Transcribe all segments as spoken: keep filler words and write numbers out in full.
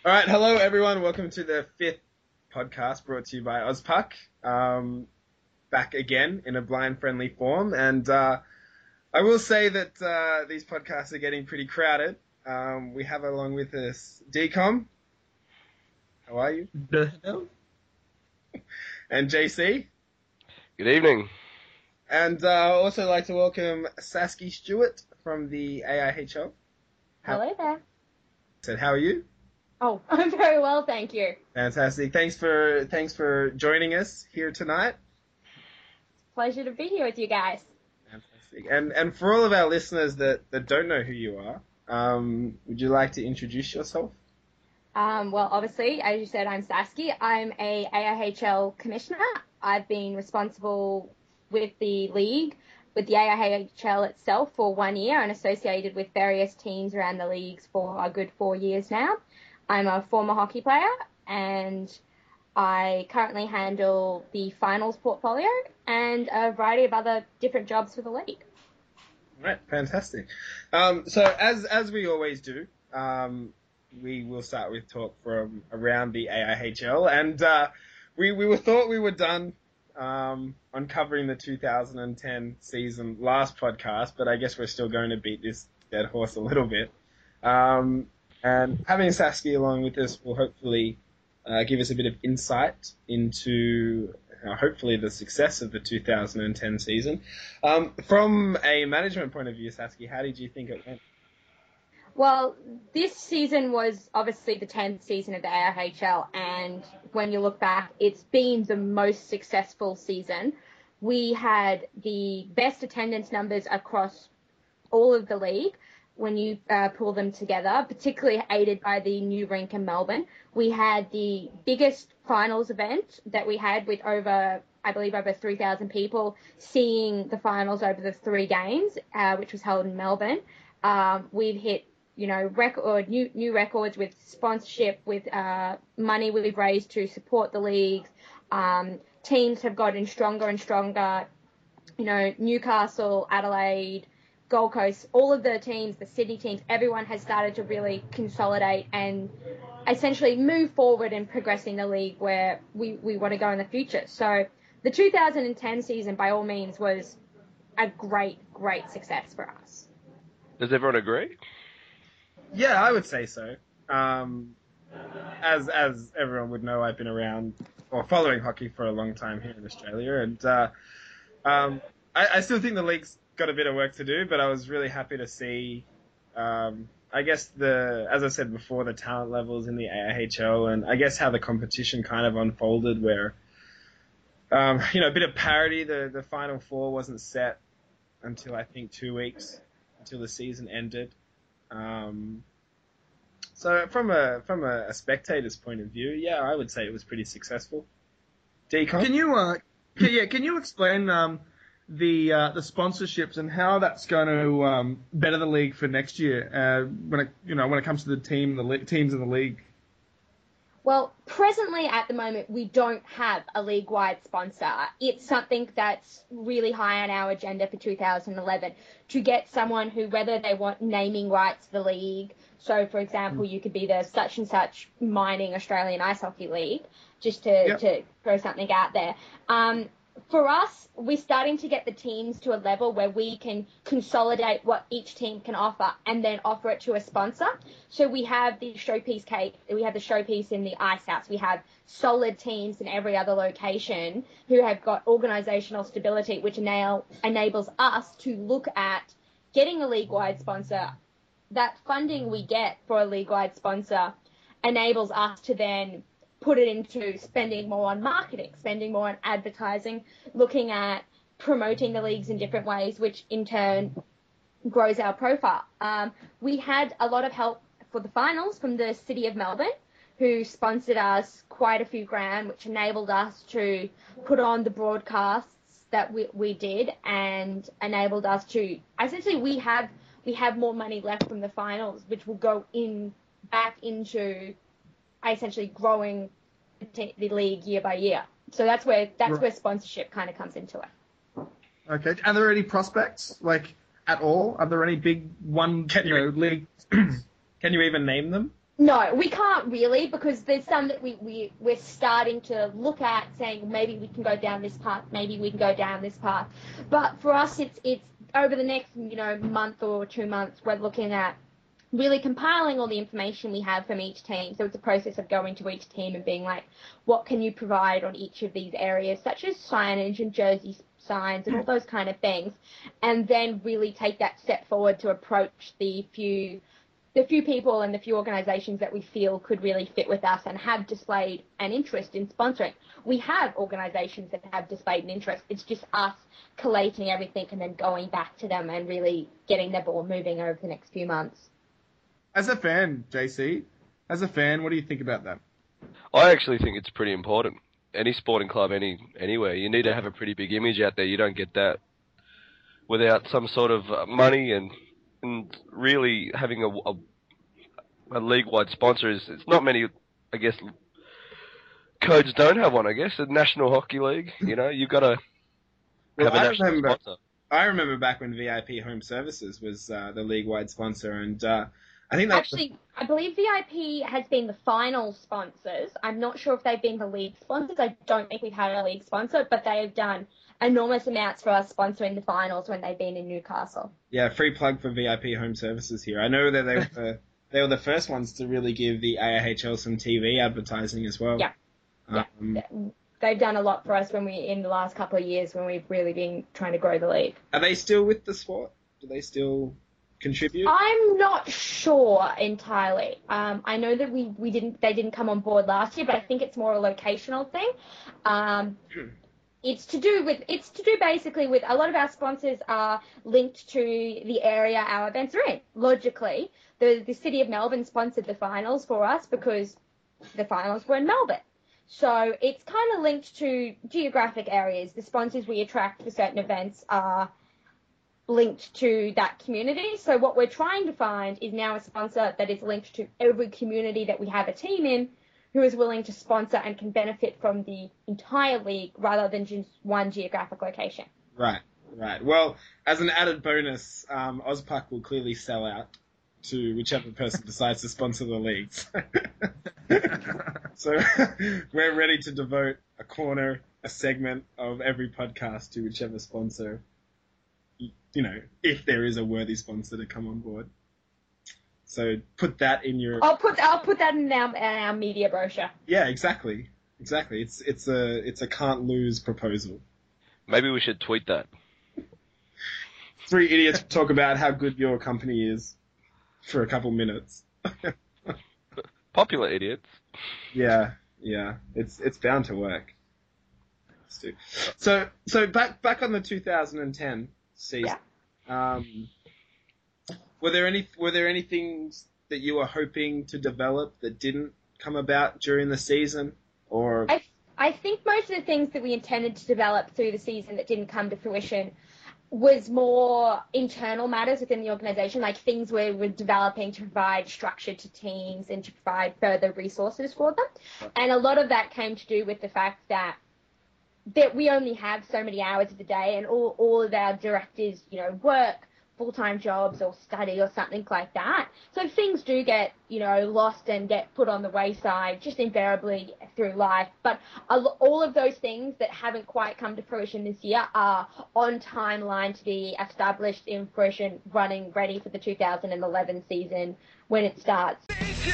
All right, hello everyone. Welcome to the fifth podcast brought to you by Ozpuck. Um, back again in a blind-friendly form, and uh, I will say that uh, these podcasts are getting pretty crowded. Um, we have along with us D COM. How are you? The And J C. Good evening. And uh, I also like to welcome Sasky Stewart from the A I H L. Hello there. Said, how are you? Oh, I'm very well, thank you. Fantastic. Thanks for thanks for joining us here tonight. Pleasure to be here with you guys. Fantastic. And and for all of our listeners that, that don't know who you are, um, would you like to introduce yourself? Um, well, obviously, as you said, I'm Sasky. I'm a A I H L commissioner. I've been responsible with the league, with the A I H L itself for one year and associated with various teams around the leagues for a good four years now. I'm a former hockey player and I currently handle the finals portfolio and a variety of other different jobs for the league. Right, fantastic. Um, so as as we always do, um, we will start with talk from around the A I H L, and uh, we we were thought we were done um, on covering the two thousand ten season last podcast, but I guess we're still going to beat this dead horse a little bit. Um, and having Sasky along with us will hopefully uh, give us a bit of insight into uh, hopefully the success of the two thousand ten season. Um, from a management point of view, Sasky, how did you think it went? Well, this season was obviously the tenth season of the A I H L, and when you look back, it's been the most successful season. We had the best attendance numbers across all of the league when you uh, pull them together, particularly aided by the new rink in Melbourne. We had the biggest finals event that we had with over, I believe, over three thousand people seeing the finals over the three games, uh, which was held in Melbourne. Um, we've hit you know, record, new, new records with sponsorship, with uh, money we've raised to support the leagues. Um, teams have gotten stronger and stronger. You know, Newcastle, Adelaide, Gold Coast, all of the teams, the Sydney teams, everyone has started to really consolidate and essentially move forward and progressing the league where we, we want to go in the future. So the two thousand ten season, by all means, was a great, great success for us. Does everyone agree? Yeah, I would say so. Um, as as everyone would know, I've been around or following hockey for a long time here in Australia, and uh, um, I, I still think the league's got a bit of work to do. But I was really happy to see, um, I guess the as I said before, the talent levels in the A I H L, and I guess how the competition kind of unfolded, where um, you know a bit of parity. The the Final Four wasn't set until I think two weeks until the season ended. Um, so from a from a, a spectator's point of view, yeah, I would say it was pretty successful. D COM? Can you, uh, can, yeah, can you explain um, the uh, the sponsorships and how that's going to um, better the league for next year? Uh, when it you know when it comes to the team, the le- teams in the league. Well, presently at the moment, we don't have a league-wide sponsor. It's something that's really high on our agenda for two thousand eleven to get someone who, whether they want naming rights for the league, so for example, you could be the such and such mining Australian Ice Hockey League, just to, Yep. to throw something out there. Um, for us, we're starting to get the teams to a level where we can consolidate what each team can offer and then offer it to a sponsor. So we have the showpiece cake, we have the showpiece in the Ice House, we have solid teams in every other location who have got organisational stability, which enable, enables us to look at getting a league-wide sponsor. That funding we get for a league-wide sponsor enables us to then put it into spending more on marketing, spending more on advertising, looking at promoting the leagues in different ways, which in turn grows our profile. Um, we had a lot of help for the finals from the City of Melbourne, who sponsored us quite a few grand, which enabled us to put on the broadcasts that we, we did and enabled us to, essentially we have we have more money left from the finals, which will go in back into essentially growing the, the league year by year. So that's where that's Right. where sponsorship kind of comes into it. Okay. Are there any prospects like at all? Are there any big one Can you you- know league? Can you even name them? No, we can't really, because there's some that we, we, we're starting to look at, saying maybe we can go down this path, maybe we can go down this path. But for us, it's it's over the next, you know, month or two months, we're looking at really compiling all the information we have from each team. So it's a process of going to each team and being like, what can you provide on each of these areas, such as signage and jersey signs and all those kind of things, and then really take that step forward to approach the few the few people and the few organisations that we feel could really fit with us and have displayed an interest in sponsoring. We have organisations that have displayed an interest. It's just us collating everything and then going back to them and really getting the ball moving over the next few months. As a fan, J C, as a fan, what do you think about that? I actually think it's pretty important. Any sporting club, any anywhere, you need to have a pretty big image out there. You don't get that without some sort of uh, money and and really having a, a, a league-wide sponsor is, it's not many, I guess, codes don't have one, I guess. The National Hockey League, you know, you've got to Well, have a I national remember, sponsor. I remember back when V I P Home Services was uh, the league-wide sponsor, and uh, I think that Actually, I believe V I P has been the final sponsors. I'm not sure if they've been the league sponsors. I don't think we've had a league sponsor, but they have done enormous amounts for us sponsoring the finals when they've been in Newcastle. Yeah, free plug for V I P Home Services here. I know that they were the, they were the first ones to really give the A I H L some T V advertising as well. Yeah. Um, yeah. They've done a lot for us when we in the last couple of years when we've really been trying to grow the league. Are they still with the sport? Do they still contribute? I'm not sure entirely. Um, I know that we, we didn't they didn't come on board last year, but I think it's more a locational thing. Um, It's to do with it's to do basically with a lot of our sponsors are linked to the area our events are in. Logically, the the city of Melbourne sponsored the finals for us because the finals were in Melbourne. So it's kind of linked to geographic areas. The sponsors we attract for certain events are linked to that community. So what we're trying to find is now a sponsor that is linked to every community that we have a team in, who is willing to sponsor and can benefit from the entire league rather than just one geographic location. Right, right. Well, as an added bonus, um, Ozpuck will clearly sell out to whichever person decides to sponsor the leagues. So we're ready to devote a corner, a segment of every podcast to whichever sponsor, you know, if there is a worthy sponsor to come on board. So put that in your. I'll put I'll put that in our, in our media brochure. Yeah, exactly, exactly. It's it's a it's a can't lose proposal. Maybe we should tweet that. Three idiots talk about how good your company is for a couple minutes. Popular idiots. Yeah, yeah. It's it's bound to work. So so back back on the two thousand ten season. Yeah. Um, Were there any were there any things that you were hoping to develop that didn't come about during the season, or? I I think most of the things that we intended to develop through the season that didn't come to fruition was more internal matters within the organisation, like things we were developing to provide structure to teams and to provide further resources for them, and a lot of that came to do with the fact that that we only have so many hours of the day, and all all of our directors, you know, work full-time jobs or study or something like that. So things do get, you know, lost and get put on the wayside just invariably through life. But all of those things that haven't quite come to fruition this year are on timeline to be established in fruition, running ready for the two thousand eleven season when it starts.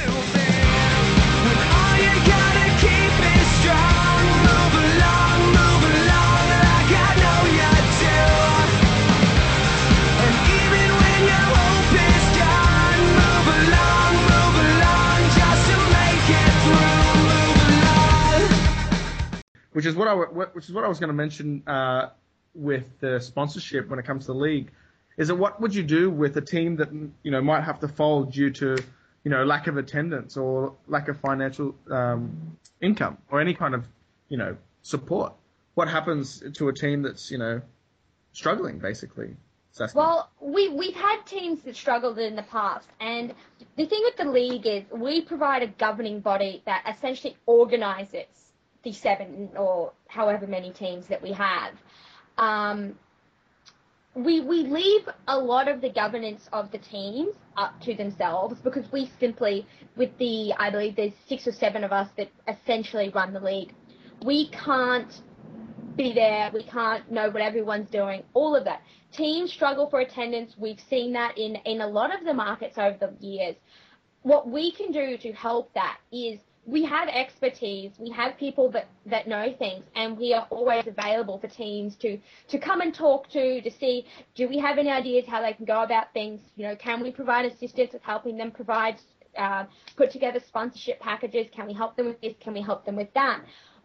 Which is what I which is what I was going to mention uh, with the sponsorship when it comes to the league. Is that what would you do with a team that, you know, might have to fold due to, you know, lack of attendance or lack of financial um, income or any kind of, you know, support? What happens to a team that's, you know, struggling basically? Saskia. Well, we we've had teams that struggled in the past, and the thing with the league is we provide a governing body that essentially organises the seven or however many teams that we have. Um, we we leave a lot of the governance of the teams up to themselves because we simply, with the, I believe there's six or seven of us that essentially run the league, we can't be there, we can't know what everyone's doing, all of that. Teams struggle for attendance. We've seen that in, in a lot of the markets over the years. What we can do to help that is we have expertise, we have people that, that know things, and we are always available for teams to, to come and talk to, to see, do we have any ideas how they can go about things? You know, can we provide assistance with helping them provide, uh, put together sponsorship packages? Can we help them with this? Can we help them with that?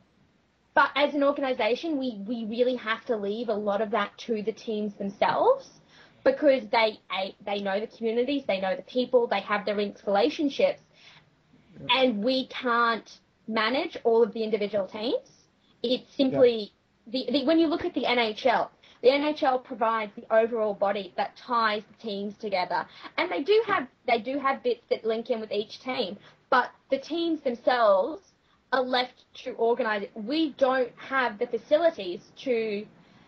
But as an organisation, we, we really have to leave a lot of that to the teams themselves because they they know the communities, they know the people, they have the relationships, and we can't manage all of the individual teams. It's simply, yeah. the, the when you look at the N H L, the N H L provides the overall body that ties the teams together. And they do have they do have bits that link in with each team, but the teams themselves are left to organise it. We don't have the facilities to,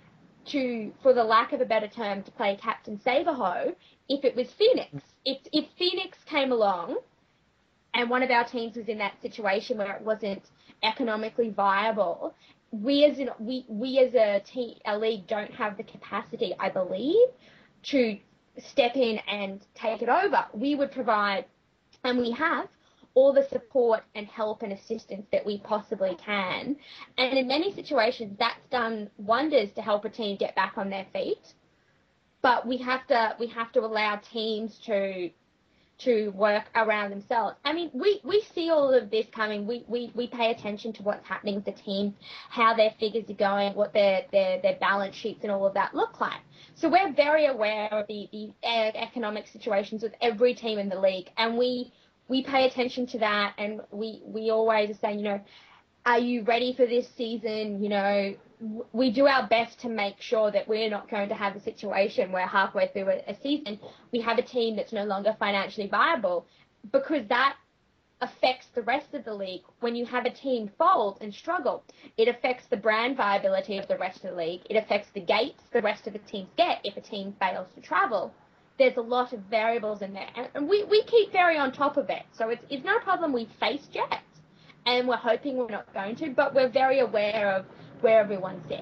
to, for the lack of a better term, to play Captain Save-A-Ho if it was Phoenix. If, if Phoenix came along and one of our teams was in that situation where it wasn't economically viable, we as an, we, we as a team, a league don't have the capacity, I believe, to step in and take it over. We would provide, and we have, all the support and help and assistance that we possibly can. And in many situations, that's done wonders to help a team get back on their feet. But we have to we have to allow teams to to work around themselves. I mean, we, we see all of this coming. We, we, we pay attention to what's happening with the team, how their figures are going, what their, their, their balance sheets and all of that look like. So we're very aware of the, the economic situations with every team in the league, and we we pay attention to that, and we, we always are saying, you know, are you ready for this season? You know, we do our best to make sure that we're not going to have a situation where halfway through a, a season we have a team that's no longer financially viable, because that affects the rest of the league. When you have a team fold and struggle, it affects the brand viability of the rest of the league. It affects the gates the rest of the teams get if a team fails to travel. There's a lot of variables in there, and we, we keep very on top of it. So it's, it's not a problem we faced yet, and we're hoping we're not going to, but we're very aware of where everyone sits.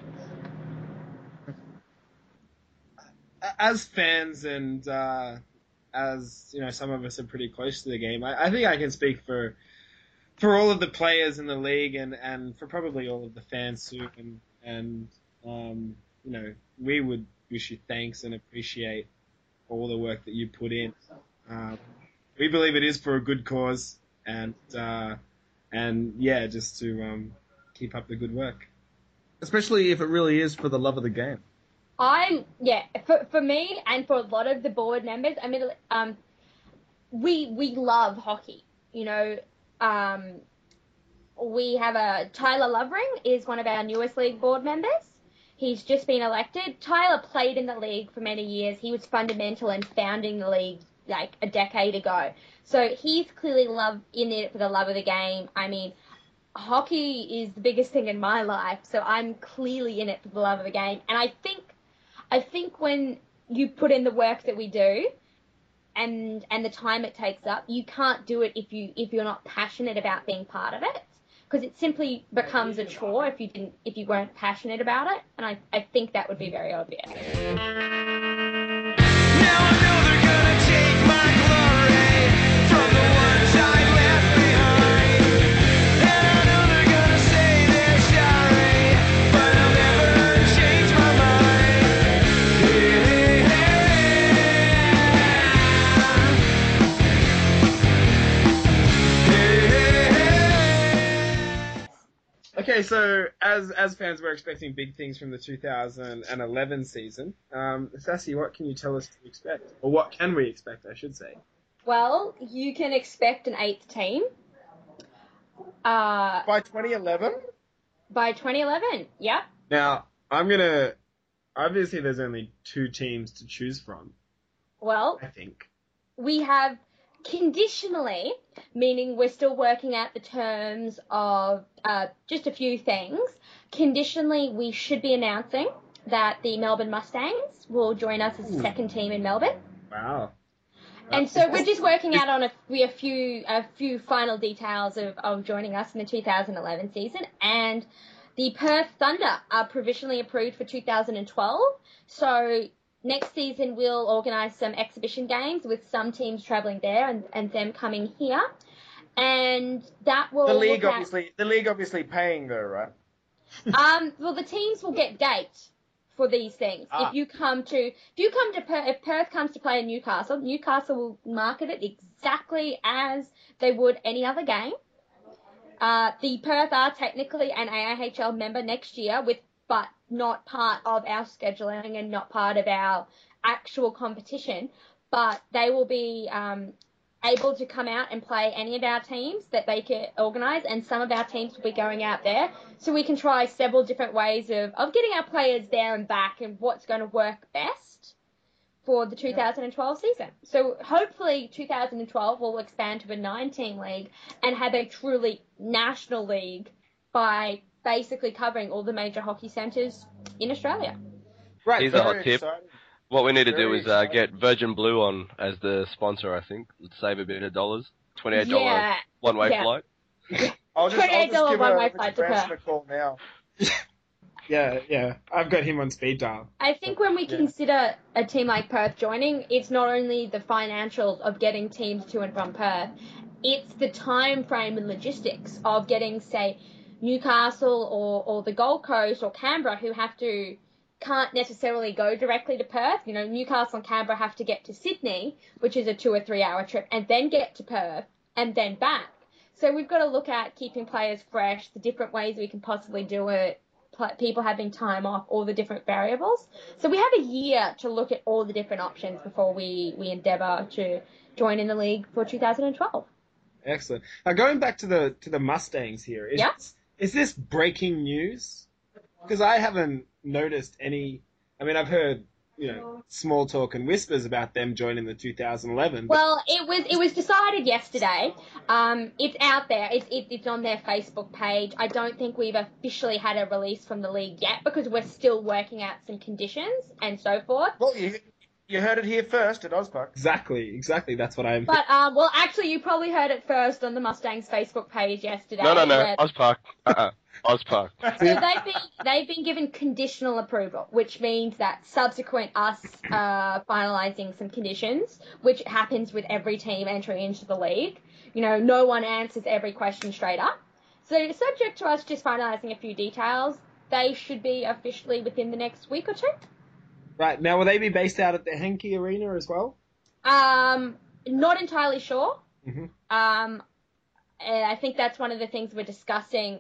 As fans and uh, as, you know, some of us are pretty close to the game, I, I think I can speak for for all of the players in the league and, and for probably all of the fans too. And, and um, you know, we would wish you thanks and appreciate all the work that you put in. Um, we believe it is for a good cause, and uh, and yeah, just to um, keep up the good work. Especially if it really is for the love of the game. I'm, yeah, for, for me and for a lot of the board members, I mean, um, we, we love hockey. You know, um, we have a, Tyler Lovering is one of our newest league board members. He's just been elected. Tyler played in the league for many years. He was fundamental in founding the league like a decade ago. So he's clearly love in it for the love of the game. I mean, hockey is the biggest thing in my life, so I'm clearly in it for the love of the game. And I think, I think when you put in the work that we do, and and the time it takes up, you can't do it if you if you're not passionate about being part of it, because it simply becomes a chore if you didn't if you weren't passionate about it. And I I think that would be very obvious. Now I know they're gonna take my glory from the ones I left behind. And I know they're gonna say they're sorry, but I'll never change my mind. Hey, hey, hey. Okay, so as as fans, we're expecting big things from the two thousand eleven season. Um, Sassy, what can you tell us to expect? Or what can we expect, I should say? Well, you can expect an eighth team. Uh, By twenty eleven? by twenty eleven, yep. Now, I'm going to... Obviously, there's only two teams to choose from, Well, I think. we have conditionally, meaning we're still working out the terms of uh, just a few things. Conditionally, we should be announcing that the Melbourne Mustangs will join us as a second team in Melbourne. Wow. And so we're just working out on a, we a few a few final details of, of joining us in the two thousand eleven season. And the Perth Thunder are provisionally approved for two thousand twelve. So next season we'll organise some exhibition games with some teams travelling there and, and them coming here. And that will The league look at- obviously, the league obviously paying though, right? Um, well, the teams will get dates for these things. Ah. If you come to, if you come to Perth, if Perth comes to play in Newcastle, Newcastle will market it exactly as they would any other game. Uh, the Perth are technically an A I H L member next year, with but not part of our scheduling and not part of our actual competition. But they will be um, able to come out and play any of our teams that they can organise, and some of our teams will be going out there. So we can try several different ways of, of getting our players there and back and what's going to work best for the two thousand twelve season. So hopefully two thousand twelve will expand to a nine-team league and have a truly national league by basically covering all the major hockey centres in Australia. Right. Here's a hot very tip. exciting. What we need to do Very is uh, exciting. get Virgin Blue on as the sponsor, I think. Let's save a bit of dollars. twenty-eight dollars Yeah. one-way yeah. flight. I'll just, I'll twenty-eight just dollars give one-way uh, flight to Richard Branson Perth. a call now. Yeah, yeah. I've got him on speed dial. I think when we Yeah. consider a team like Perth joining, it's not only the financials of getting teams to and from Perth, it's the time frame and logistics of getting, say, Newcastle or, or the Gold Coast or Canberra, who have to can't necessarily go directly to Perth. You know, Newcastle and Canberra have to get to Sydney, which is a two or three hour trip, and then get to Perth and then back. So we've got to look at keeping players fresh, the different ways we can possibly do it, pl- people having time off, all the different variables. So we have a year to look at all the different options before we, we endeavour to join in the league for two thousand twelve. Excellent. Now going back to the to the Mustangs here, is Yeah. is this breaking news? Because I haven't noticed any. I mean, I've heard you know small talk and whispers about them joining the two thousand eleven. But Well, it was it was decided yesterday. Um, it's out there. It's it, it's on their Facebook page. I don't think we've officially had a release from the league yet because we're still working out some conditions and so forth. Well, you, you heard it here first at Ozpuck. exactly, exactly. That's what I'm. But um, well, actually, you probably heard it first on the Mustangs Facebook page yesterday. No, no, no. where- Ozpark. Uh-uh. Ozpark. So they've been they've been given conditional approval, which means that subsequent us uh, finalising some conditions, which happens with every team entering into the league. You know, no one answers every question straight up. So subject to us just finalising a few details, they should be officially within the next week or two. Right now, will they be based out at the Henke Arena as well? Um, not entirely sure. Mhm. Um, and I think that's one of the things we're discussing,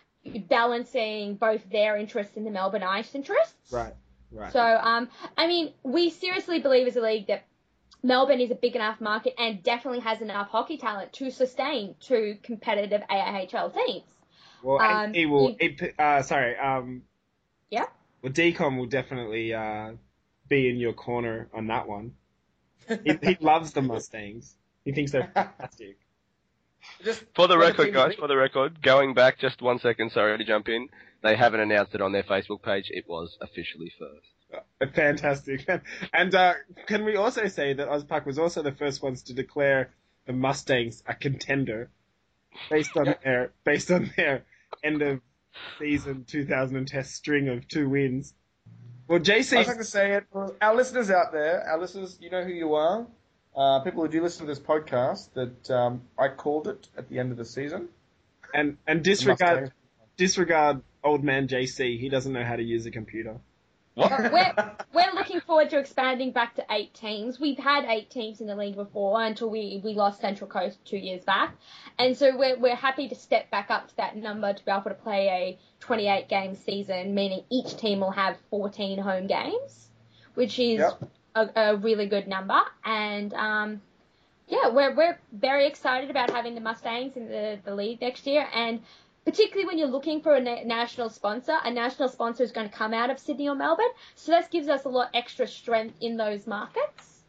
balancing both their interests and the Melbourne Ice interests. Right, right. So, um, I mean, we seriously believe as a league that Melbourne is a big enough market and definitely has enough hockey talent to sustain two competitive A I H L teams. well, um, he will. you- he- uh, sorry. Um. Yeah. Well, D COM will definitely uh, be in your corner on that one. He, he loves the Mustangs. He thinks they're fantastic. Just For the let record, team guys, think. for the record, going back just one second, sorry to jump in. They haven't announced it on their Facebook page. It was officially first. Uh, Fantastic. And uh, can we also say that Ozpuck was also the first ones to declare the Mustangs a contender based on their based on their end of season two thousand test string of two wins. Well, J C, I'd like to say it for our listeners out there, our listeners, you know who you are. Uh, people who do listen to this podcast, that um, I called it at the end of the season. and and disregard Mustangs. disregard old man J C. He doesn't know how to use a computer. We're, we're looking forward to expanding back to eight teams. We've had eight teams in the league before until we, we lost Central Coast two years back. And so we're, we're happy to step back up to that number to be able to play a twenty-eight game season, meaning each team will have fourteen home games, which is Yep. a, a really good number. And, um, yeah, we're, we're very excited about having the Mustangs in the, the league next year. And particularly when you're looking for a na- national sponsor, a national sponsor is going to come out of Sydney or Melbourne. So that gives us a lot extra strength in those markets.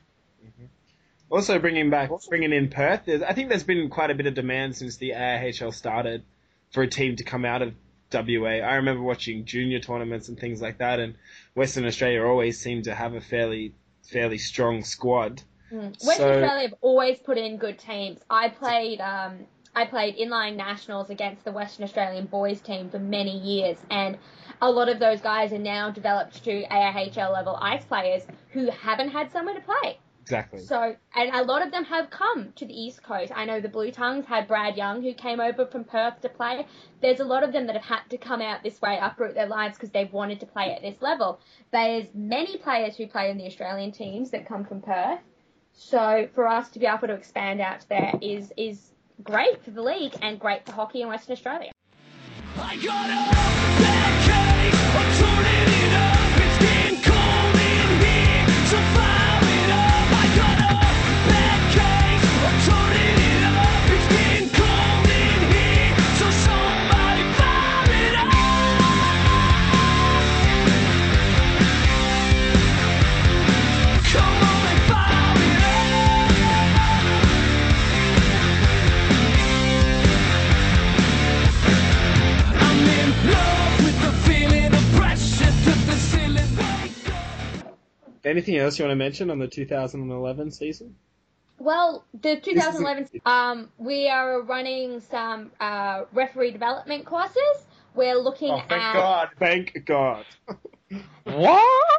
Also bringing back, bringing in Perth. there's- I think there's been quite a bit of demand since the A I H L started for a team to come out of W A. I remember watching junior tournaments and things like that, and Western Australia always seemed to have a fairly fairly strong squad. Mm. Western So- Australia have always put in good teams. I played um, I played inline nationals against the Western Australian boys team for many years, and a lot of those guys are now developed to A I H L level ice players who haven't had somewhere to play. Exactly. So, and a lot of them have come to the East Coast. I know the Blue Tongues had Brad Young, who came over from Perth to play. There's a lot of them that have had to come out this way, uproot their lives because they've wanted to play at this level. There's many players who play in the Australian teams that come from Perth. So for us to be able to expand out there is is great for the league and great for hockey in Western Australia. I got a bad case, I'm turning it up, it's getting cold in here, so fire it up. I got a bad case, I'm turning it up, it's getting cold in here, so somebody fire it up. Come on and fire it up. I'm in love with the feeling of pressure to the ceiling. Wake up. Anything else you want to mention on the two thousand eleven season? Well, the twenty eleven, This um, we are running some uh, referee development courses. We're looking Oh, thank at God! Thank God! What?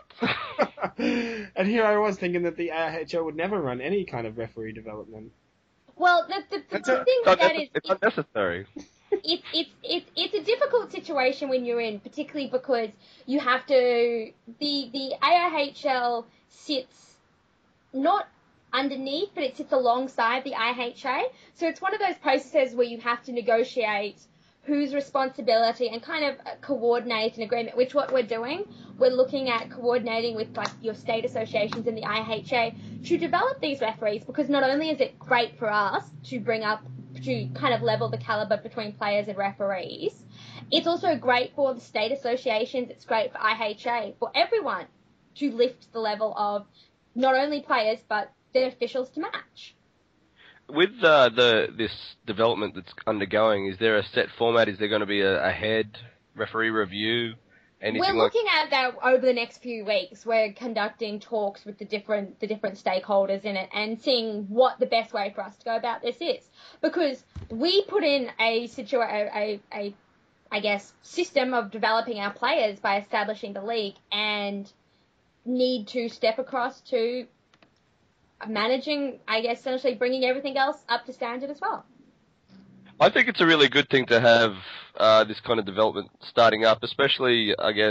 And here I was thinking that the A I H L would never run any kind of referee development. well, the, the, the, That's the a- thing No, with that that's- is it's unnecessary. it's it's it's it's a difficult situation when you're in, particularly because you have to the the A I H L sits not underneath, but it sits alongside the I H A. So it's one of those processes where you have to negotiate whose responsibility and kind of coordinate an agreement, which what we're doing. We're looking at coordinating with like your state associations and the I H A to develop these referees, because not only is it great for us to bring up, to kind of level the caliber between players and referees, it's also great for the state associations, it's great for I H A, for everyone to lift the level of not only players but their officials to match. With uh, the this development that's undergoing, is there a set format? Is there going to be a, a head referee review? Anything We're like looking at that over the next few weeks. We're conducting talks with the different the different stakeholders in it and seeing what the best way for us to go about this is. Because we put in a situa- a, a, a I guess system of developing our players by establishing the league, and need to step across to managing, I guess, essentially bringing everything else up to standard as well. I think it's a really good thing to have uh, this kind of development starting up, especially, I guess,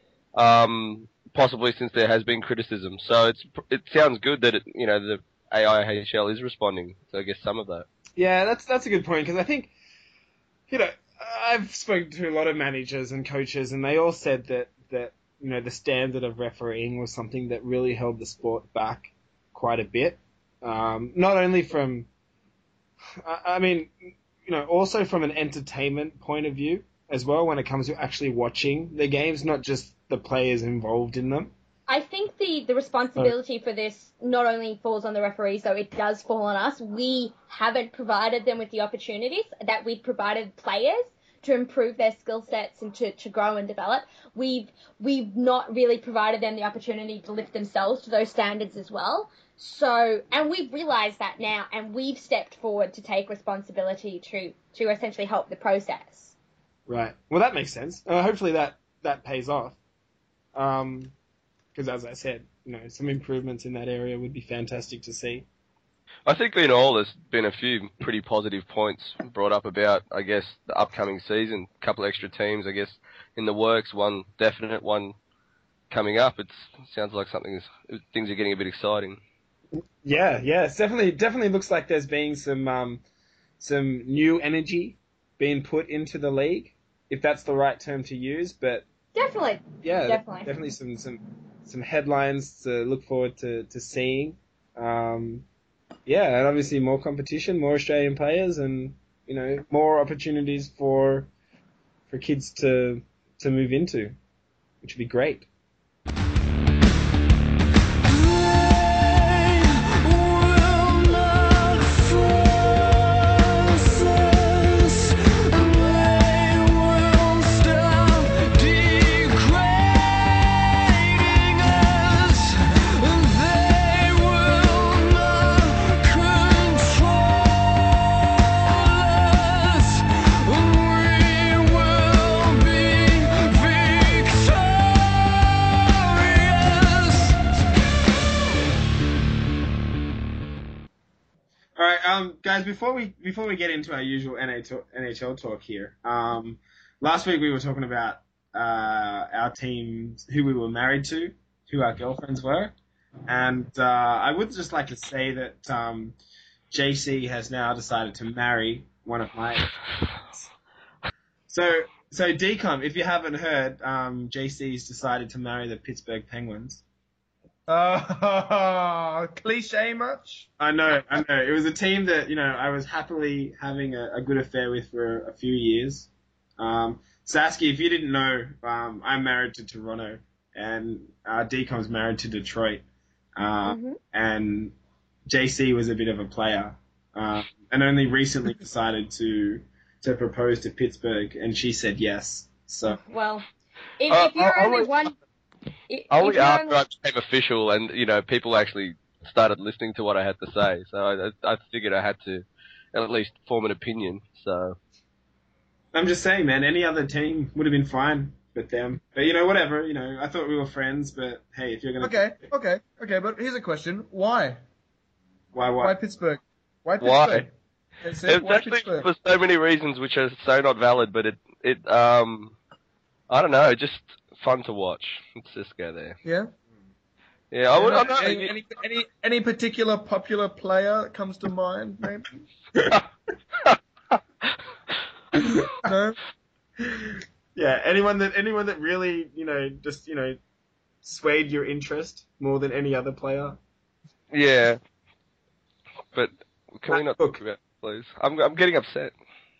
um, possibly since there has been criticism. So it's it sounds good that it, you know the A I H L is responding. So I guess some of that. Yeah, that's that's a good point, because I think, you know, I've spoken to a lot of managers and coaches, and they all said that, that you know the standard of refereeing was something that really held the sport back quite a bit. Um, not only from, I, I mean, you know, also from an entertainment point of view as well, when it comes to actually watching the games, not just the players involved in them. I think the, the responsibility for this not only falls on the referees, though it does fall on us. We haven't provided them with the opportunities that we've provided players to improve their skill sets and to, to grow and develop. We've we've not really provided them the opportunity to lift themselves to those standards as well. So, and we've realised that now, and we've stepped forward to take responsibility to, to essentially help the process. Right. Well, that makes sense. Uh, hopefully that, that pays off. Um, because as I said, you know, some improvements in that area would be fantastic to see. I think in all there's been a few pretty positive points brought up about, I guess, the upcoming season. A couple extra teams, I guess, in the works. One definite, one coming up. It's, it sounds like something is, things are getting a bit exciting. Yeah, yeah, it's definitely definitely looks like there's being some um, some new energy being put into the league, if that's the right term to use. But Definitely. yeah, Definitely. definitely some some some headlines to look forward to to seeing. Um, yeah, and obviously more competition, more Australian players, and you know more opportunities for for kids to to move into, which would be great. Will not force us, they will um, guys, before we before we get into our usual N H L talk here, um, last week we were talking about uh, our teams, who we were married to, who our girlfriends were, and uh, I would just like to say that um, J C has now decided to marry one of my. So, so Decom, if you haven't heard, um, J C's decided to marry the Pittsburgh Penguins. Uh, cliche much? I know, I know. It was a team that, you know, I was happily having a, a good affair with for a few years. Um, Sasky, if you didn't know, um, I'm married to Toronto, and uh, Decom's married to Detroit. Uh, Mhm. And J C was a bit of a player, uh, and only recently decided to to propose to Pittsburgh, and she said yes. So, Well, if, Uh, if you're I'll- only I'll- one, if, Only if you're after only, I became official and, you know, people actually started listening to what I had to say. So I, I figured I had to at least form an opinion. So I'm just saying, man, any other team would have been fine with them. But, you know, whatever, you know, I thought we were friends, but hey, if you're going to... Okay, okay, okay, but here's a question. Why? Why, Why why? Pittsburgh? Why Why? Pittsburgh? They said, it's why actually Pittsburgh? for so many reasons which are so not valid, but it, it, um, I don't know, just fun to watch. Let's just go there. Yeah? Yeah, I would, I any, don't any, any, any, any particular popular player that comes to mind, maybe? No? Yeah, anyone that anyone that really, you know, just, you know, swayed your interest more than any other player. Yeah. But can we not Look. talk about it, please? I'm, I'm getting upset.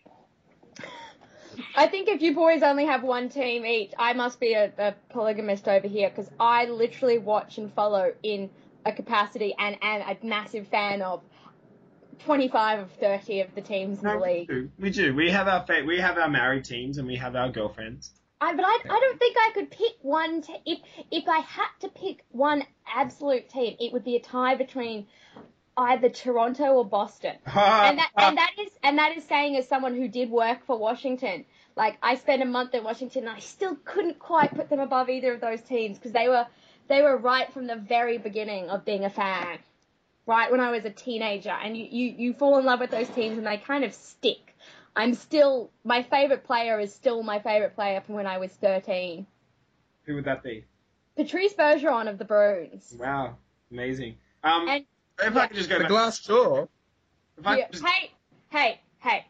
I think if you boys only have one team each, I must be a, a polygamist over here because I literally watch and follow in a capacity and am a massive fan of twenty-five of thirty of the teams in the No, we league. do. We do. We have our fa- we have our married teams and we have our girlfriends. I, but I, I don't think I could pick one. Te- if if I had to pick one absolute team, it would be a tie between either Toronto or Boston. And that and that is and that is saying as someone who did work for Washington. Like I spent a month in Washington and I still couldn't quite put them above either of those teams because they were they were right from the very beginning of being a fan. Right when I was a teenager, and you, you, you fall in love with those teams and they kind of stick. I'm still my favorite player is still my favorite player from when I was thirteen. Who would that be? Patrice Bergeron of the Bruins. Wow, amazing. Um, And if yeah. I could just go The back, glass jaw. if I Yeah, could just, hey, hey, hey,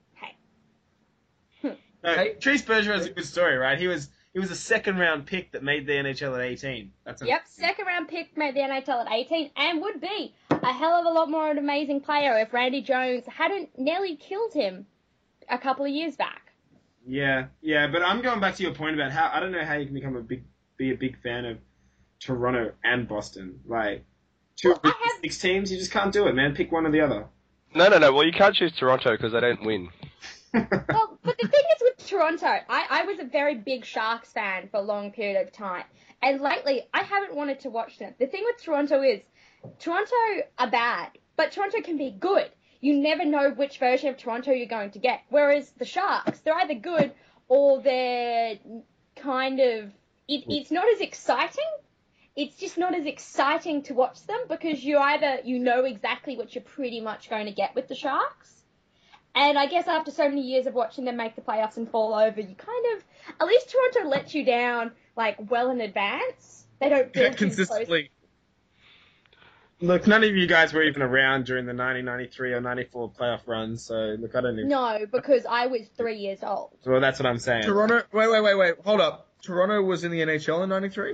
hey. no, Hey. Patrice Bergeron is a good story, right? He was he was a second round pick that made the N H L at eighteen. That's Yep, second round pick made the N H L at eighteen and would be a hell of a lot more an amazing player if Randy Jones hadn't nearly killed him a couple of years back. Yeah, yeah, but I'm going back to your point about how I don't know how you can become a big be a big fan of Toronto and Boston. Like two Well, I have- six teams, you just can't do it, man. Pick one or the other. No, no, no. Well, you can't choose Toronto because they don't win. Well, but the thing is with Toronto, I, I was a very big Sharks fan for a long period of time. And lately, I haven't wanted to watch them. The thing with Toronto is, Toronto are bad, but Toronto can be good. You never know which version of Toronto you're going to get. Whereas the Sharks, they're either good or they're kind of... It, it's not as exciting. It's just not as exciting to watch them because you either, you know exactly what you're pretty much going to get with the Sharks. And I guess after so many years of watching them make the playoffs and fall over, you kind of, at least Toronto lets you down, like, well in advance. They don't build Yeah, too close. consistently. Look, none of you guys were even around during the nineteen ninety-three or ninety-four playoff runs, so look, I don't even... No, because I was three years old. Well, that's what I'm saying. Toronto. Wait, wait, wait, wait. Hold up. Toronto was in the N H L in ninety-three?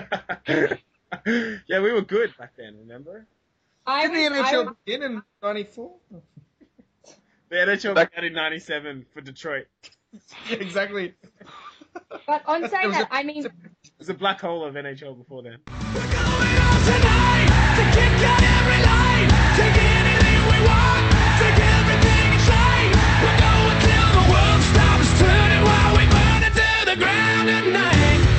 Yeah, we were good back then, remember? I Did the was, N H I L was, begin in ninety-four? The N H L Back- began in ninety-seven for Detroit. Yeah, exactly. but on It saying was that, a- I mean, It was a black hole of N H L before then. We're going on tonight to kick out every line, take anything we want, take everything inside. We're going till the world stops turning while we burn it to the ground at night.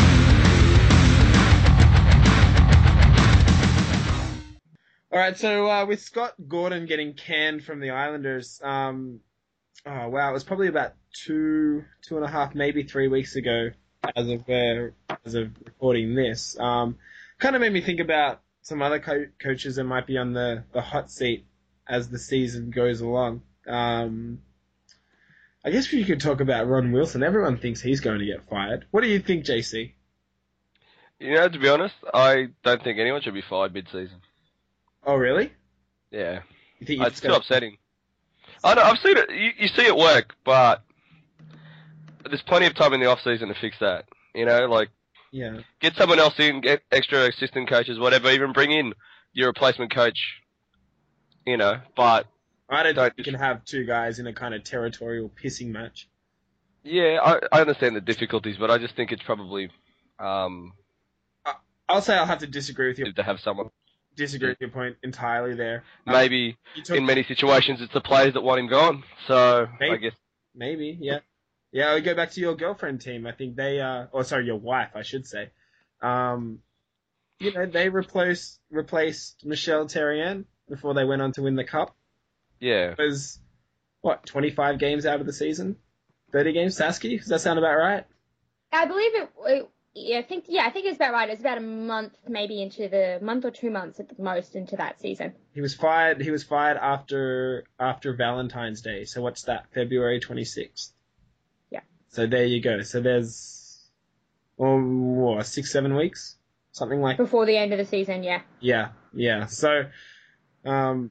All right, so uh, with Scott Gordon getting canned from the Islanders, um, oh wow, it was probably about two, two and a half, maybe three weeks ago, as of uh, as of recording this. Um, kind of made me think about some other co- coaches that might be on the, the hot seat as the season goes along. Um, I guess we could talk about Ron Wilson. Everyone thinks he's going to get fired. What do you think, J C? You know, to be honest, I don't think anyone should be fired mid-season. Oh, really? Yeah. You think It's too upsetting. I know, I've seen it. You, you see it work, but there's plenty of time in the off-season to fix that. You know, like, Yeah. get someone else in, get extra assistant coaches, whatever, even bring in your replacement coach, you know, but I don't Don't think you can have two guys in a kind of territorial pissing match. yeah, I, I understand the difficulties, but I just think it's probably um, I'll say I'll have to disagree with you. to have someone. Disagree with your point entirely there. Um, Maybe you took- in many situations it's the players that want him gone, so Maybe. I guess Maybe, yeah. Yeah, we go back to your girlfriend team. I think they, uh, or sorry, your wife, I should say. Um, you know, they replaced replaced Michelle Therrien before they went on to win the cup. yeah. It was, what, twenty-five games out of the season? thirty games, Sasky? Does that sound about right? I believe it, it yeah, I think yeah, I think it's about right. It's about a month, maybe into the month or two months at the most into that season. He was fired. He was fired after after Valentine's Day. So what's that? February twenty-sixth. Yeah. So there you go. So there's oh what, six seven weeks, something like. Before the end of the season, yeah. Yeah, yeah. So, um,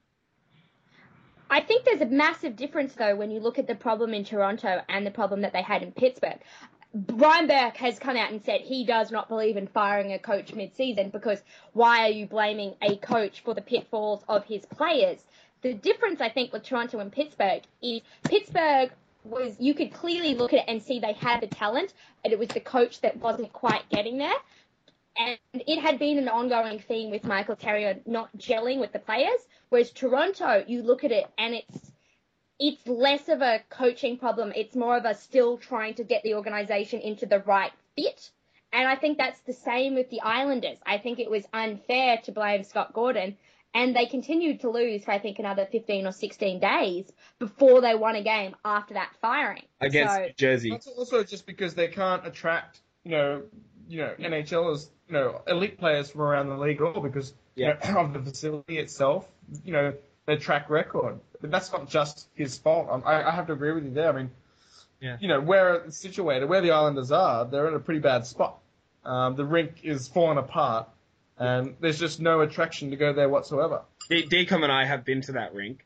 I think there's a massive difference, though, when you look at the problem in Toronto and the problem that they had in Pittsburgh. Brian Burke has come out and said he does not believe in firing a coach mid-season because why are you blaming a coach for the pitfalls of his players? The difference, I think, with Toronto and Pittsburgh is Pittsburgh was, you could clearly look at it and see they had the talent, and it was the coach that wasn't quite getting there. And it had been an ongoing theme with Michael Terrier not gelling with the players, whereas Toronto, you look at it and it's it's less of a coaching problem. It's more of a still trying to get the organization into the right fit. And I think that's the same with the Islanders. I think it was unfair to blame Scott Gordon, and they continued to lose for, I think, another fifteen or sixteen days before they won a game after that firing. against So- New Jersey. That's also just because they can't attract, you know, you know, NHLers, you know, elite players from around the league at all because you Yeah. know, of the facility itself, you know, their track record. But that's not just his fault. Um, I, I have to agree with you there. I mean, Yeah. you know, where it's situated, where the Islanders are, they're in a pretty bad spot. Um, the rink is falling apart, and there's just no attraction to go there whatsoever. D- D-Com and I have been to that rink,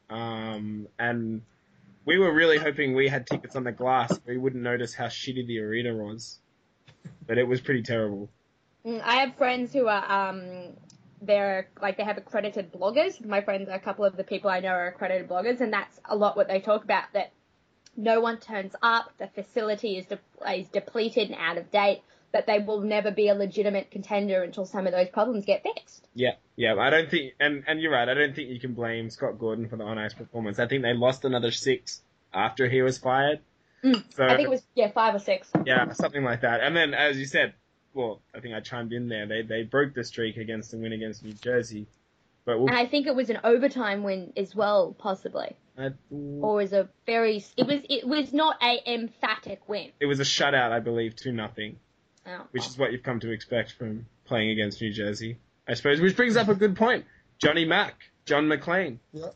um, and we were really hoping we had tickets on the glass. We wouldn't notice how shitty the arena was, but it was pretty terrible. Mm, I have friends who are, um, they're, like, they have accredited bloggers. My friends, a couple of the people I know are accredited bloggers, and that's a lot what they talk about, that no one turns up, the facility is, de- is depleted and out of date, that they will never be a legitimate contender until some of those problems get fixed. Yeah, yeah. I don't think, and, and you're right. I don't think you can blame Scott Gordon for the on-ice performance. I think they lost another six after he was fired. Mm, So I think it was, yeah, five or six. yeah, something like that. And then, as you said, well, I think I chimed in there. They they broke the streak against the win against New Jersey, but we'll, And I think it was an overtime win as well, possibly. I, Or was a very, it was, it was not a emphatic win. it was a shutout, I believe, two nothing. Oh. Which is what you've come to expect from playing against New Jersey, I suppose. Which brings up a good point. Johnny Mack, John McLean. Yeah.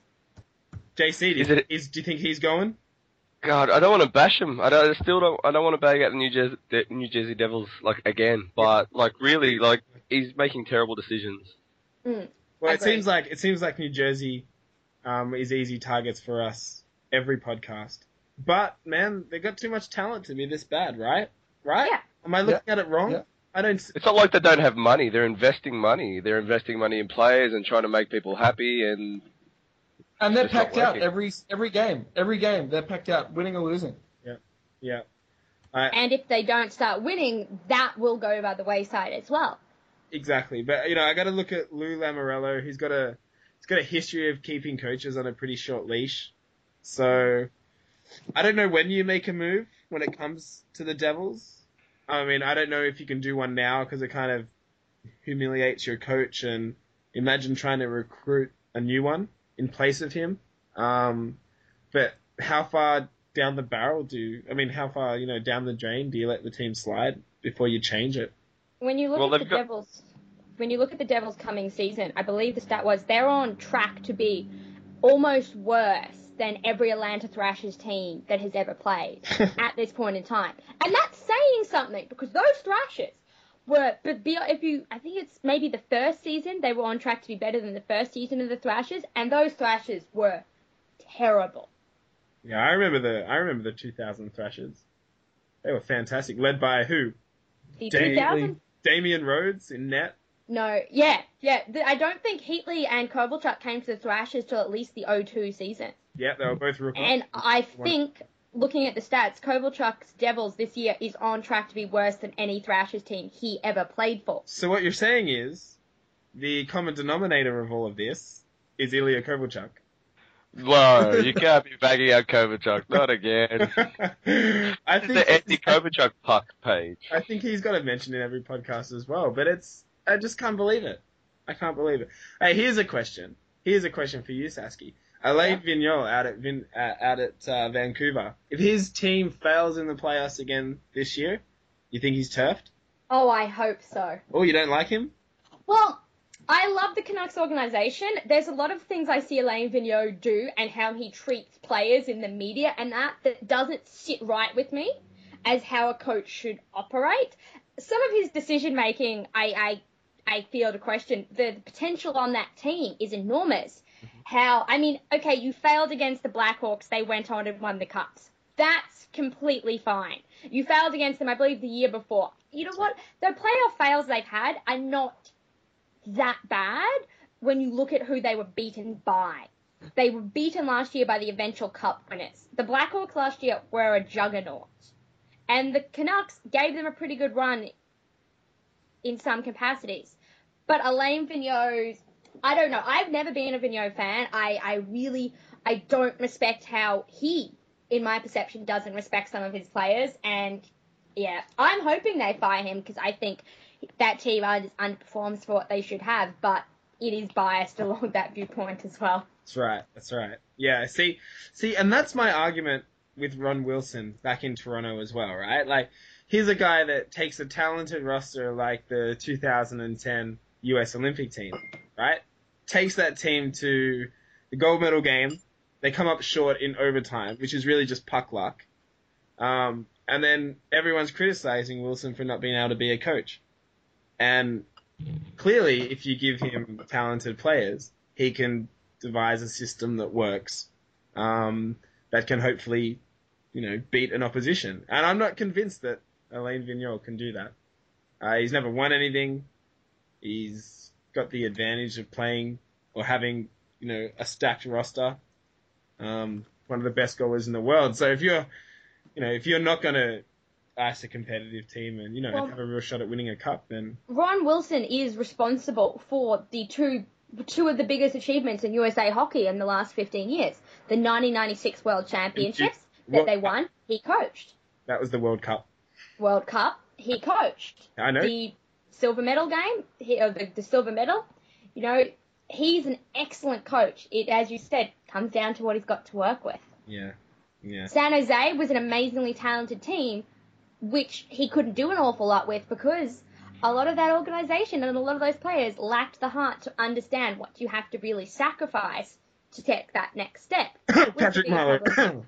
J C, do, Is you, it- is, do you think he's going? God, I don't want to bash him. I, don't, I still don't. I don't want to bag out the New Jersey, the New Jersey Devils like again. But like really, like he's making terrible decisions. Mm. Well, it Agreed. seems like it seems like New Jersey um, is easy targets for us every podcast. But man, they got too much talent to be this bad, right? Right? Yeah. Am I looking at it wrong? Yeah. I don't. s- It's not like they don't have money. They're investing money. They're investing money in players and trying to make people happy. And And they're It's not packed out working. every every game. Every game, they're packed out, winning or losing. Yeah. I, And if they don't start winning, that will go by the wayside as well. Exactly, but you know, I got to look at Lou Lamoriello. He's got a he's got a history of keeping coaches on a pretty short leash. So I don't know when you make a move when it comes to the Devils. I mean, I don't know if you can do one now because it kind of humiliates your coach. And imagine trying to recruit a new one in place of him. Um, but how far down the barrel do I mean? How far you know down the drain do you let the team slide before you change it? When you look Well, at the they've got- Devils, when you look at the Devils' coming season, I believe the stat was they're on track to be almost worse than every Atlanta Thrashers team that has ever played at this point in time. And that's saying something, because those Thrashers were, but be- if you, I think it's maybe the first season, they were on track to be better than the first season of the Thrashers, and those Thrashers were terrible. Yeah, I remember the I remember the two thousand Thrashers. They were fantastic, led by who? The Dame- two thousand? Damian Rhodes in net. No, yeah, yeah. The, I don't think Heatley and Kovalchuk came to the Thrashers till at least the oh two season. Yeah, they were both rookies. And I think, looking at the stats, Kovalchuk's Devils this year is on track to be worse than any Thrashers team he ever played for. So what you're saying is, the common denominator of all of this is Ilya Kovalchuk. Whoa, you can't be bagging out Kovalchuk, not again. I It's think the anti-Kovalchuk puck page. I think he's got to mention in every podcast as well, but it's I just can't believe it. I can't believe it. Hey, here's a question. Here's a question for you, Sasky. Alain Vigneault out at Vin, uh, out at uh, Vancouver. If his team fails in the playoffs again this year, you think he's turfed? Oh, I hope so. Oh, you don't like him? Well, I love the Canucks organization. There's a lot of things I see Alain Vigneault do and how he treats players in the media and that that doesn't sit right with me as how a coach should operate. Some of his decision making, I, I I feel to question. The potential on that team is enormous. How, I mean, okay, you failed against the Blackhawks. They went on and won the Cups. That's completely fine. You failed against them, I believe, the year before. You know what? The playoff fails they've had are not that bad when you look at who they were beaten by. They were beaten last year by the eventual Cup winners. The Blackhawks last year were a juggernaut. And the Canucks gave them a pretty good run in some capacities. But Alain Vigneault's, I don't know. I've never been a Vigneault fan. I, I really, I don't respect how he, in my perception, doesn't respect some of his players. And, yeah, I'm hoping they fire him because I think that team just underperforms for what they should have. But it is biased along that viewpoint as well. That's right. That's right. Yeah, see, see, and that's my argument with Ron Wilson back in Toronto as well, right? Like, he's a guy that takes a talented roster like the two thousand ten U S Olympic team, right? Takes that team to the gold medal game. They come up short in overtime, which is really just puck luck. Um, and then everyone's criticizing Wilson for not being able to be a coach. And clearly, if you give him talented players, he can devise a system that works, um, that can hopefully, you know, beat an opposition. And I'm not convinced that Alain Vigneault can do that. Uh, he's never won anything. He's got the advantage of playing or having, you know, a stacked roster. Um, one of the best goalers in the world. So if you're, you know, if you're not going to ice a competitive team and, you know, Well, have a real shot at winning a cup, then Ron Wilson is responsible for the two two of the biggest achievements in U S A hockey in the last fifteen years. The nineteen ninety-six World Championships that they won, he coached. that was the World Cup. World Cup, he coached. I know. The silver medal game, he, or the, the silver medal, you know, he's an excellent coach. It, as you said, comes down to what he's got to work with. Yeah. Yeah. San Jose was an amazingly talented team, which he couldn't do an awful lot with because a lot of that organization and a lot of those players lacked the heart to understand what you have to really sacrifice to take that next step. Patrick Marleau.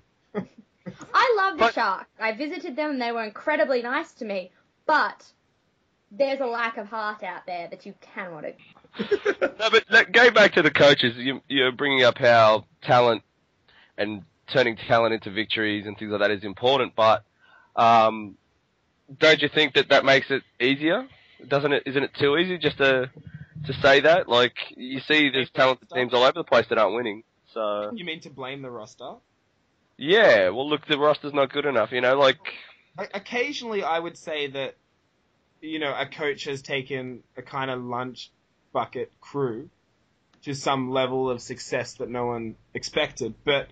I love the But- Sharks. I visited them and they were incredibly nice to me, but there's a lack of heart out there that you cannot ignore. No, but look, going back to the coaches, you, you're bringing up how talent and turning talent into victories and things like that is important, but um, don't you think that that makes it easier? Doesn't it? Isn't it too easy just to to say that? Like, you see there's talented teams all over the place that aren't winning. So You mean to blame the roster? yeah, well, look, the roster's not good enough. You know, like O- Occasionally, I would say that, you know, a coach has taken a kind of lunch bucket crew to some level of success that no one expected. But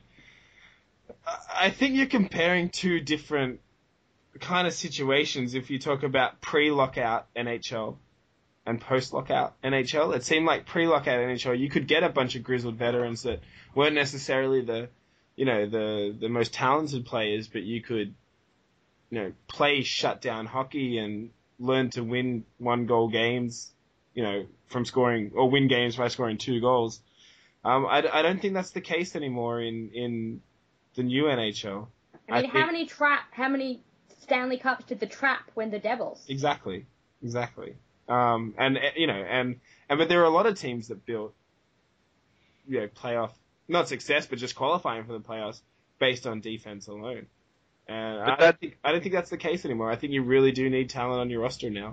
I- I think you're comparing two different kind of situations if you talk about pre-lockout N H L and post-lockout N H L. It seemed like pre-lockout N H L, you could get a bunch of grizzled veterans that weren't necessarily the, you know, the, the most talented players, but you could, you know, play shutdown hockey and learn to win one goal games, you know, from scoring, or win games by scoring two goals. Um, I, I don't think that's the case anymore in, in the new N H L. I mean, I how think- many trap, how many Stanley Cups did the Trap win the Devils? Exactly, exactly. Um, and uh, you know, and and but there are a lot of teams that built, you know, playoff not success, but just qualifying for the playoffs based on defense alone. And I But don't, that- think, I don't think that's the case anymore. I think you really do need talent on your roster now.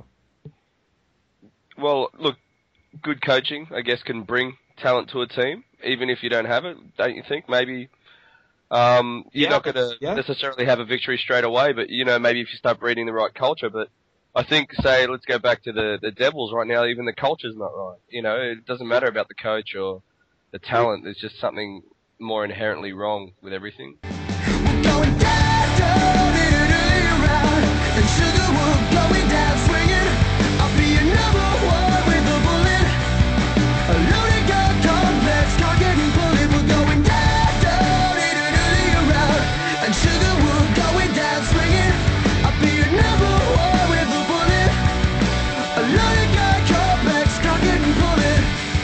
Well, look, good coaching, I guess, can bring talent to a team, even if you don't have it. Don't you think? Maybe um, you're Yeah, not going to yeah. necessarily have a victory straight away, but you know, maybe if you start breeding the right culture. But I think, say, let's go back to the the Devils right now. Even the culture's not right. You know, it doesn't matter about the coach or the talent. There's just something more inherently wrong with everything. Going down, down, in and around, and Sugarwood going down swinging. I'll be your number one with a bullet. A loaded gun complex, target and bullet. We're going down, down, in and around, and Sugarwood going down swinging. I'll be your number one with a bullet. A loaded gun complex, target and bullet.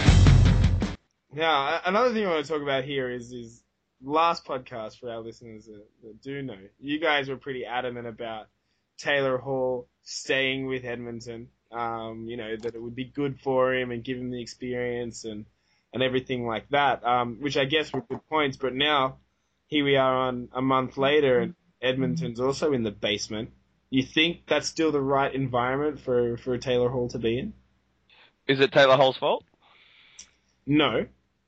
Now, a- another thing I want to talk about here is is last podcast for our listeners that, that do know. You guys were pretty adamant about Taylor Hall staying with Edmonton. Um, you know, that it would be good for him and give him the experience and, and everything like that, um, which I guess were good points. But now, here we are on a month later and Edmonton's also in the basement. You think that's still the right environment for, for Taylor Hall to be in? Is it Taylor Hall's fault? No.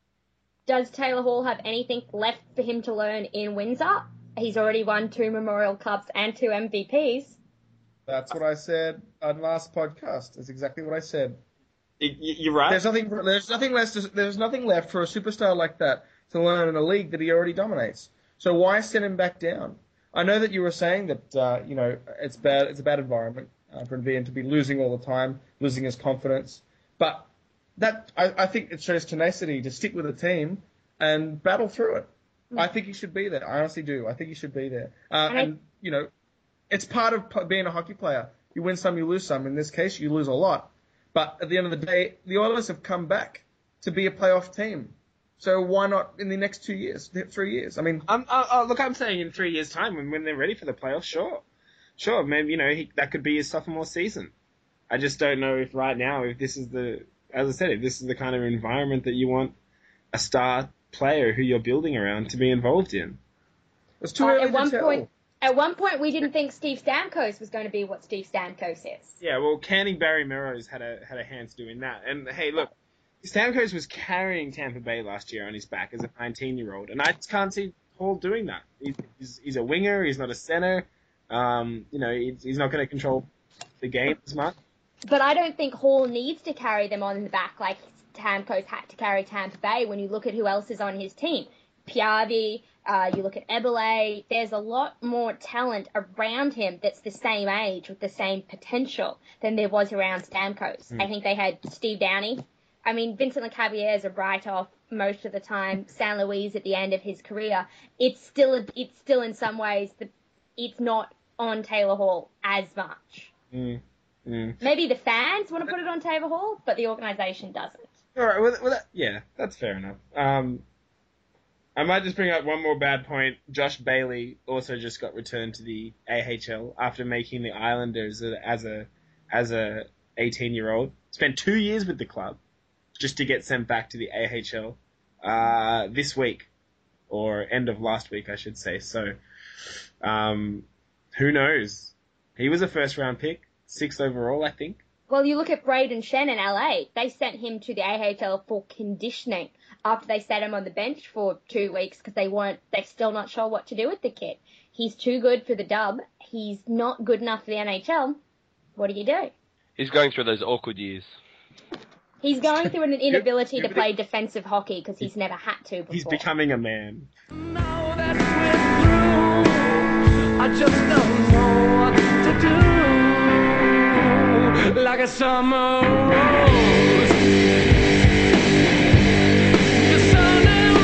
Does Taylor Hall have anything left for him to learn in Windsor? He's already won two Memorial Cups and two M V Ps. That's what I said on last podcast. That's exactly what I said. Y- y- You're right. There's nothing. There's nothing less. There's nothing left for a superstar like that to learn in a league that he already dominates. So why send him back down? I know that you were saying that uh, you know it's bad. It's a bad environment uh, for him to be losing all the time, losing his confidence. But that I, I think it shows tenacity to stick with a team and battle through it. I think he should be there. I honestly do. I think he should be there. Uh, And I- and you know, it's part of p- being a hockey player. You win some, you lose some. In this case, you lose a lot. But at the end of the day, the Oilers have come back to be a playoff team. So why not in the next two years, th- three years? I mean, Um, uh, uh, look, I'm saying in three years' time, when, when they're ready for the playoffs, sure, sure, maybe you know he, that could be his sophomore season. I just don't know if right now, if this is the, as I said, if this is the kind of environment that you want a star player who you're building around to be involved in. it's too Uh, early at one to tell. point, at one point, we didn't think Steve Stamkos was going to be what Steve Stamkos is. Yeah, well, canning Barry Melrose had a had a hand to do in that. And hey, look, Stamkos was carrying Tampa Bay last year on his back as a nineteen-year-old, and I just can't see Hall doing that. He's, he's, he's a winger. He's not a center. Um, you know, he's, he's not going to control the game as much. But I don't think Hall needs to carry them on the back like Stamkos had to carry Tampa Bay when you look at who else is on his team. Piavi, uh, you look at Eberle, there's a lot more talent around him that's the same age with the same potential than there was around Stamkos. I think they had Steve Downey. I mean, Vincent Lecavalier is a write-off most of the time. San Luis at the end of his career. It's still, it's still in some ways, the, it's not on Taylor Hall as much. Mm. Mm. Maybe the fans want to put it on Taylor Hall, but the organisation doesn't. All right, well, well that, yeah, that's fair enough. Um, I might just bring up one more bad point. Josh Bailey also just got returned to the A H L after making the Islanders as a as a eighteen-year-old. Spent two years with the club just to get sent back to the A H L uh, this week, or end of last week, I should say. So, um, who knows? He was a first-round pick, sixth overall, I think. Well, you look at Braden Shen in L A. They sent him to the A H L for conditioning after they sat him on the bench for two weeks because they weren't, they're still not sure what to do with the kid. He's too good for the dub. He's not good enough for the N H L. What do you do? He's going through those awkward years. He's going through an inability to play defensive hockey because he's never had to before. He's becoming a man. Now that we're through, I just don't know what to do. Like a summer rose, the sun and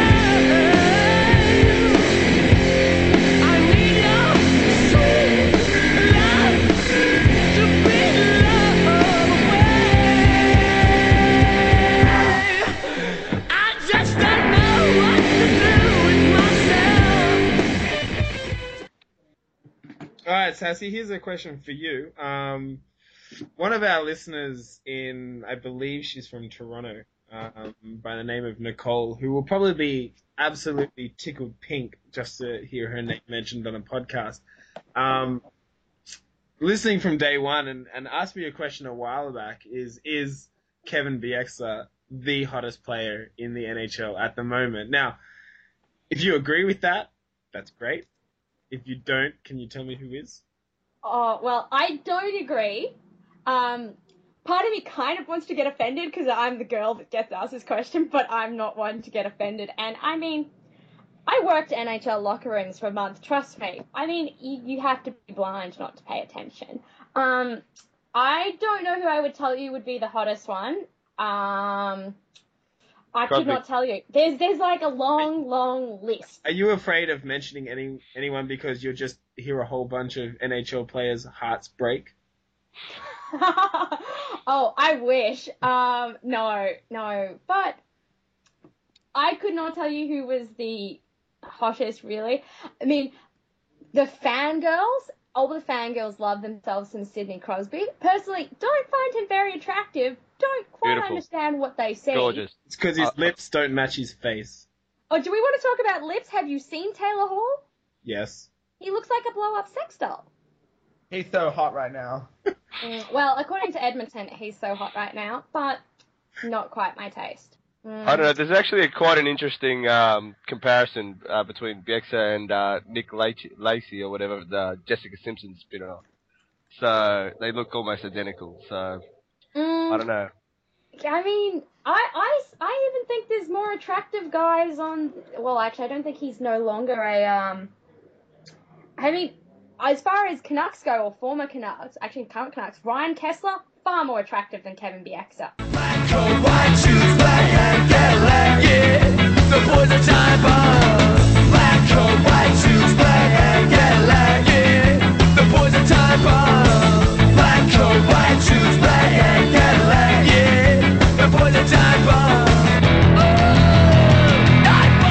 rain. I need your sweet love to be love away. I just Sassy, here's a question for you. Um, one of our listeners in, I believe she's from Toronto, um, by the name of Nicole, who will probably be absolutely tickled pink just to hear her name mentioned on a podcast. Um, listening from day one and, and asked me a question a while back is, is Kevin Bieksa the hottest player in the N H L at the moment? Now, if you agree with that, that's great. If you don't, can you tell me who is? Oh, well, I don't agree. Um, part of me kind of wants to get offended because I'm the girl that gets asked this question, but I'm not one to get offended. And I mean, I worked N H L locker rooms for a month, trust me. I mean, you, you have to be blind not to pay attention. Um, I don't know who I would tell you would be the hottest one. Um, I could Crosby. not tell you. There's there's like a long, long list. Are you afraid of mentioning any anyone because you'll just hear a whole bunch of N H L players' hearts break? Oh, I wish. Um, no, no. But I could not tell you who was the hottest, really. I mean, the fangirls, all the fangirls love themselves some Sidney Crosby. Personally, don't find him very attractive. Don't quite Beautiful. understand what they say. Gorgeous. It's because his Uh, lips don't match his face. Oh, do we want to talk about lips? Have you seen Taylor Hall? Yes. He looks like a blow-up sex doll. He's so hot right now. Mm, well, according to Edmonton, he's so hot right now, but not quite my taste. Mm. I don't know. There's actually a, quite an interesting um, comparison uh, between Bieksa and uh, Nick Lacey, Lacey or whatever, the Jessica Simpson spin-off. So they look almost identical. So Mm, I don't know. I mean, I, I, I even think there's more attractive guys on. Well, actually, I don't think he's no longer a. Um, I mean, as far as Canucks go, or former Canucks, actually current Canucks, Ryan Kessler, far more attractive than Kevin Bieksa. Black coat, white shoes, black hat, Cadillac, yeah. The boys are time bomb. Black coat, white shoes, black hat, Cadillac, yeah. The boys are time bomb. Black coat, white shoes, black hat, Cadillac, yeah. The boys are time bomb. Oh, time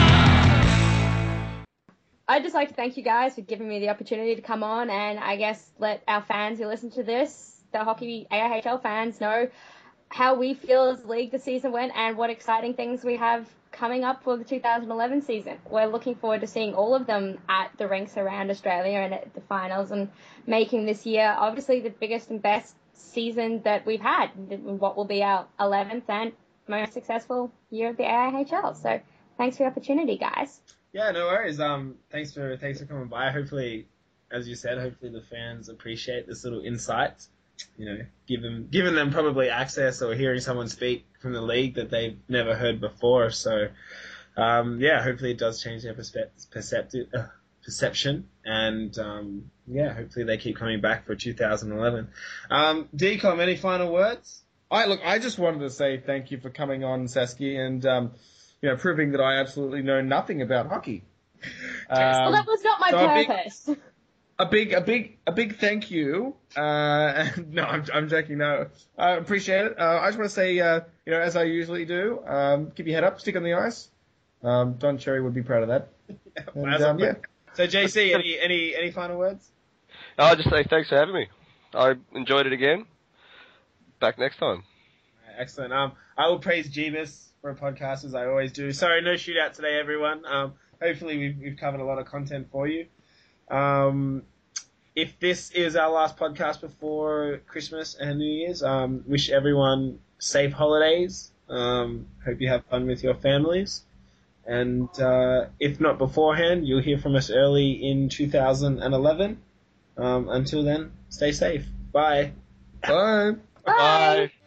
bomb. I'd just like to thank you guys for giving me the opportunity to come on and I guess let our fans who listen to this, the hockey A I H L fans, know how we feel as a league the season went and what exciting things we have coming up for the two thousand eleven season. We're looking forward to seeing all of them at the rinks around Australia and at the finals and making this year obviously the biggest and best season that we've had, what will be our eleventh and most successful year of the A I H L. So thanks for the opportunity, guys. Yeah, no worries. Um, thanks for thanks for coming by. Hopefully, as you said, hopefully the fans appreciate this little insight. You know, given given them probably access or hearing someone speak from the league that they've never heard before. So, um, yeah, hopefully it does change their perspe- percepti- uh, perception. And um, yeah, hopefully they keep coming back for two thousand eleven. Um, D COM, any final words? I look. I just wanted to say thank you for coming on, Sasky, and um, you know, proving that I absolutely know nothing about hockey. well, Um, that was not my so a big- purpose. A big, a big, a big thank you. Uh, no, I'm, I'm joking. No, I appreciate it. Uh, I just want to say, uh, you know, as I usually do, um, keep your head up, stick on the ice. Um, Don Cherry would be proud of that. And, As um, a- yeah. So, J C, any any any final words? I'll just say thanks for having me. I enjoyed it again. Back next time. Excellent. Um, I will praise Jeebus for a podcast as I always do. Sorry, no shootout today, everyone. Um, hopefully we've we've covered a lot of content for you. Um, if this is our last podcast before Christmas and New Year's, um, wish everyone safe holidays. Um, hope you have fun with your families. And uh, if not beforehand, you'll hear from us early in two thousand eleven. Um, until then, stay safe. Bye. Bye. Bye. Bye.